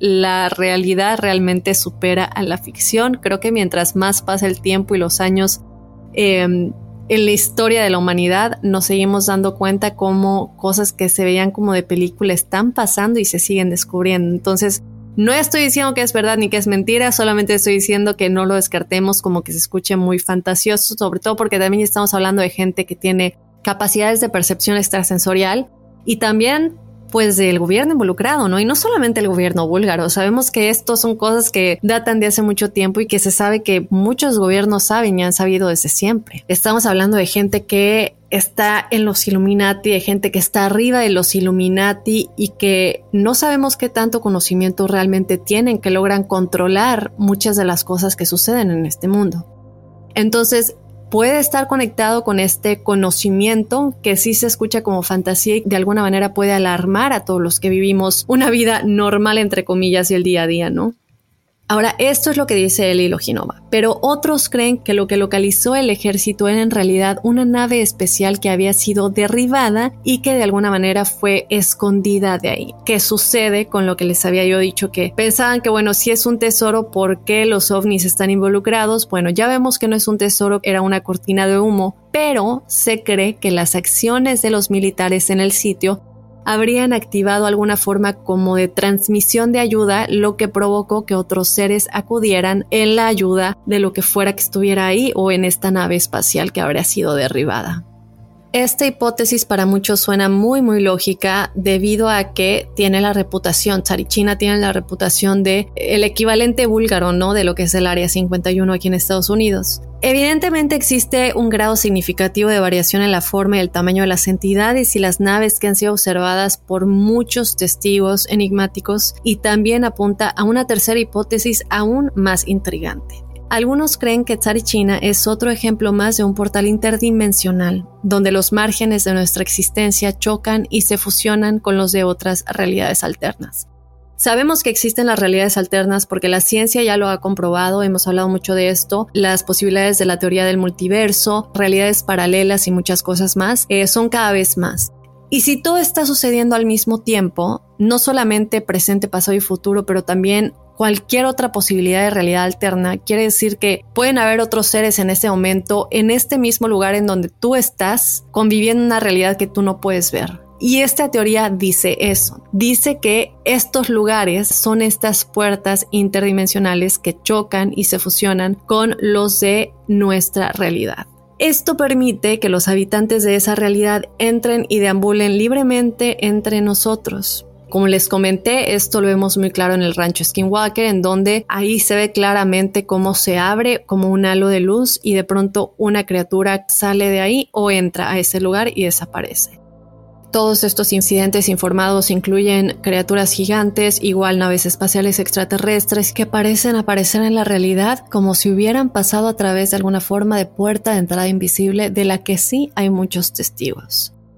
la realidad realmente supera a la ficción? Creo que mientras más pasa el tiempo y los años eh, en la historia de la humanidad, nos seguimos dando cuenta cómo cosas que se veían como de película están pasando y se siguen descubriendo. Entonces, no estoy diciendo que es verdad ni que es mentira, solamente estoy diciendo que no lo descartemos como que se escuche muy fantasioso, sobre todo porque también estamos hablando de gente que tiene capacidades de percepción extrasensorial y también pues del gobierno involucrado, ¿no? Y no solamente el gobierno búlgaro, sabemos que estos son cosas que datan de hace mucho tiempo y que se sabe que muchos gobiernos saben y han sabido desde siempre. Estamos hablando de gente que está en los Illuminati, de gente que está arriba de los Illuminati y que no sabemos qué tanto conocimiento realmente tienen, que logran controlar muchas de las cosas que suceden en este mundo. Entonces, puede estar conectado con este conocimiento que sí se escucha como fantasía y de alguna manera puede alarmar a todos los que vivimos una vida normal, entre comillas, y el día a día, ¿no? Ahora, esto es lo que dice Eli Loginova, pero otros creen que lo que localizó el ejército era en realidad una nave especial que había sido derribada y que de alguna manera fue escondida de ahí. ¿Qué sucede con lo que les había yo dicho? Que pensaban que, bueno, si es un tesoro, ¿por qué los ovnis están involucrados? Bueno, ya vemos que no es un tesoro, era una cortina de humo, pero se cree que las acciones de los militares en el sitio habrían activado alguna forma como de transmisión de ayuda, lo que provocó que otros seres acudieran en la ayuda de lo que fuera que estuviera ahí o en esta nave espacial que habría sido derribada. Esta hipótesis para muchos suena muy muy lógica debido a que tiene la reputación, Tsarichina tiene la reputación de el equivalente búlgaro, ¿no? De lo que es el Área cincuenta y uno aquí en Estados Unidos. Evidentemente existe un grado significativo de variación en la forma y el tamaño de las entidades y las naves que han sido observadas por muchos testigos enigmáticos y también apunta a una tercera hipótesis aún más intrigante. Algunos creen que Tsarichina es otro ejemplo más de un portal interdimensional, donde los márgenes de nuestra existencia chocan y se fusionan con los de otras realidades alternas. Sabemos que existen las realidades alternas porque la ciencia ya lo ha comprobado, hemos hablado mucho de esto, las posibilidades de la teoría del multiverso, realidades paralelas y muchas cosas más, eh, son cada vez más. Y si todo está sucediendo al mismo tiempo, no solamente presente, pasado y futuro, pero también cualquier otra posibilidad de realidad alterna, quiere decir que pueden haber otros seres en este momento, en este mismo lugar en donde tú estás, conviviendo en una realidad que tú no puedes ver. Y esta teoría dice eso, dice que estos lugares son estas puertas interdimensionales que chocan y se fusionan con los de nuestra realidad. Esto permite que los habitantes de esa realidad entren y deambulen libremente entre nosotros. Como les comenté, esto lo vemos muy claro en el rancho Skinwalker, en donde ahí se ve claramente cómo se abre como un halo de luz y de pronto una criatura sale de ahí o entra a ese lugar y desaparece. Todos estos incidentes informados incluyen criaturas gigantes, igual naves espaciales extraterrestres que parecen aparecer en la realidad como si hubieran pasado a través de alguna forma de puerta de entrada invisible de la que sí hay muchos testigos.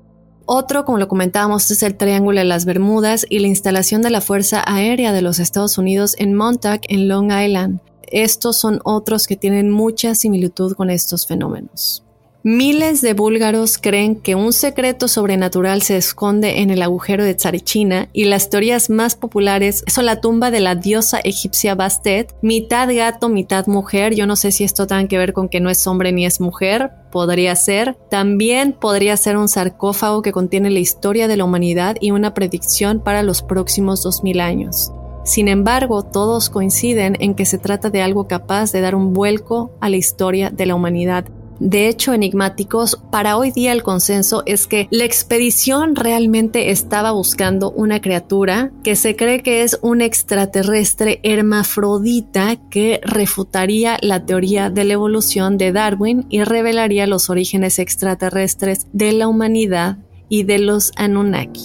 Otro, como lo comentábamos, es el Triángulo de las Bermudas y la instalación de la Fuerza Aérea de los Estados Unidos en Montauk, en Long Island. Estos son otros que tienen mucha similitud con estos fenómenos. Miles de búlgaros creen que un secreto sobrenatural se esconde en el agujero de Tsarichina y las teorías más populares son la tumba de la diosa egipcia Bastet, mitad gato, mitad mujer. Yo no sé si esto tiene que ver con que no es hombre ni es mujer, podría ser. También podría ser un sarcófago que contiene la historia de la humanidad y una predicción para los próximos dos mil años. Sin embargo, todos coinciden en que se trata de algo capaz de dar un vuelco a la historia de la humanidad. De hecho, enigmáticos, para hoy día el consenso es que la expedición realmente estaba buscando una criatura que se cree que es un extraterrestre hermafrodita que refutaría la teoría de la evolución de Darwin y revelaría los orígenes extraterrestres de la humanidad y de los Anunnaki.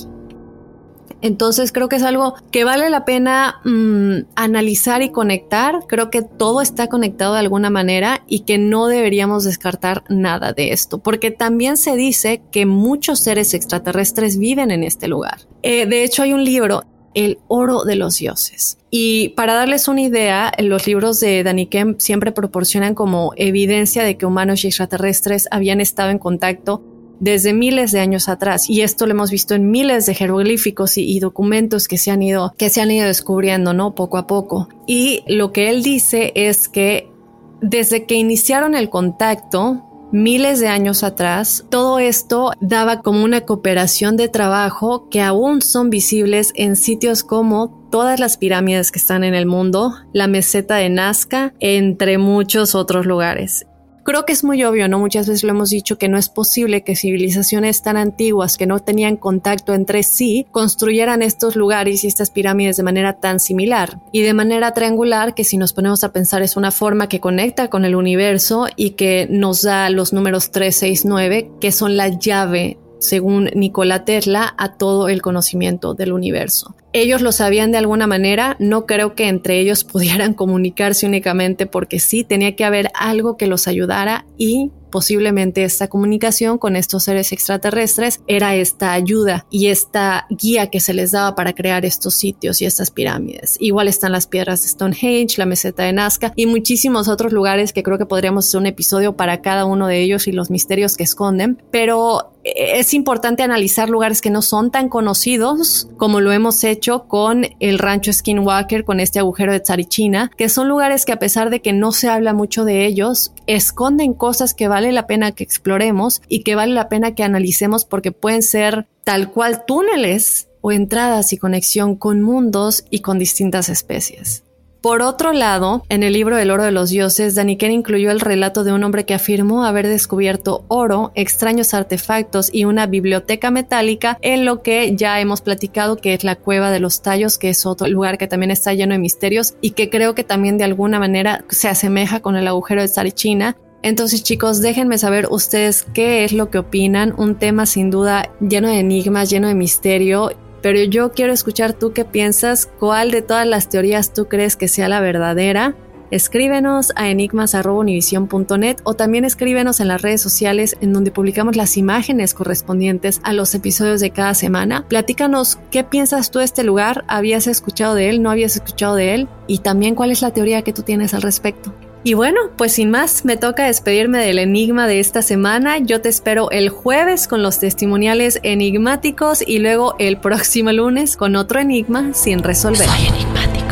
Entonces creo que es algo que vale la pena mmm, analizar y conectar. Creo que todo está conectado de alguna manera y que no deberíamos descartar nada de esto, porque también se dice que muchos seres extraterrestres viven en este lugar. Eh, de hecho hay un libro, El oro de los dioses. Y para darles una idea, los libros de Danny Kemp siempre proporcionan como evidencia de que humanos y extraterrestres habían estado en contacto desde miles de años atrás, y esto lo hemos visto en miles de jeroglíficos y, y documentos que se han ido que se han ido descubriendo, ¿no? Poco a poco. Y lo que él dice es que desde que iniciaron el contacto miles de años atrás, todo esto daba como una cooperación de trabajo que aún son visibles en sitios como todas las pirámides que están en el mundo, la meseta de Nazca, entre muchos otros lugares. Creo que es muy obvio, ¿no? Muchas veces lo hemos dicho que no es posible que civilizaciones tan antiguas que no tenían contacto entre sí construyeran estos lugares y estas pirámides de manera tan similar y de manera triangular, que si nos ponemos a pensar es una forma que conecta con el universo y que nos da los números tres, seis, nueve, que son la llave, según Nikola Tesla, a todo el conocimiento del universo. Ellos lo sabían de alguna manera, no creo que entre ellos pudieran comunicarse únicamente porque sí, tenía que haber algo que los ayudara y posiblemente esta comunicación con estos seres extraterrestres era esta ayuda y esta guía que se les daba para crear estos sitios y estas pirámides. Igual están las piedras de Stonehenge, la meseta de Nazca y muchísimos otros lugares que creo que podríamos hacer un episodio para cada uno de ellos y los misterios que esconden, pero es importante analizar lugares que no son tan conocidos como lo hemos hecho con el rancho Skinwalker, con este agujero de Tsarichina, que son lugares que a pesar de que no se habla mucho de ellos, esconden cosas que vale la pena que exploremos y que vale la pena que analicemos porque pueden ser tal cual túneles o entradas y conexión con mundos y con distintas especies. Por otro lado, en el libro El oro de los dioses, Danny Kemp incluyó el relato de un hombre que afirmó haber descubierto oro, extraños artefactos y una biblioteca metálica en lo que ya hemos platicado que es la Cueva de los Tallos, que es otro lugar que también está lleno de misterios y que creo que también de alguna manera se asemeja con el agujero de Tsarichina. Entonces, chicos, déjenme saber ustedes qué es lo que opinan. Un tema sin duda lleno de enigmas, lleno de misterio. Pero yo quiero escuchar tú qué piensas, cuál de todas las teorías tú crees que sea la verdadera. Escríbenos a enigmas arroba univision punto net o también escríbenos en las redes sociales en donde publicamos las imágenes correspondientes a los episodios de cada semana. Platícanos qué piensas tú de este lugar, ¿habías escuchado de él, no habías escuchado de él? Y también cuál es la teoría que tú tienes al respecto. Y bueno, pues sin más, me toca despedirme del enigma de esta semana. Yo te espero el jueves con los testimoniales enigmáticos y luego el próximo lunes con otro enigma sin resolver. Soy enigmático.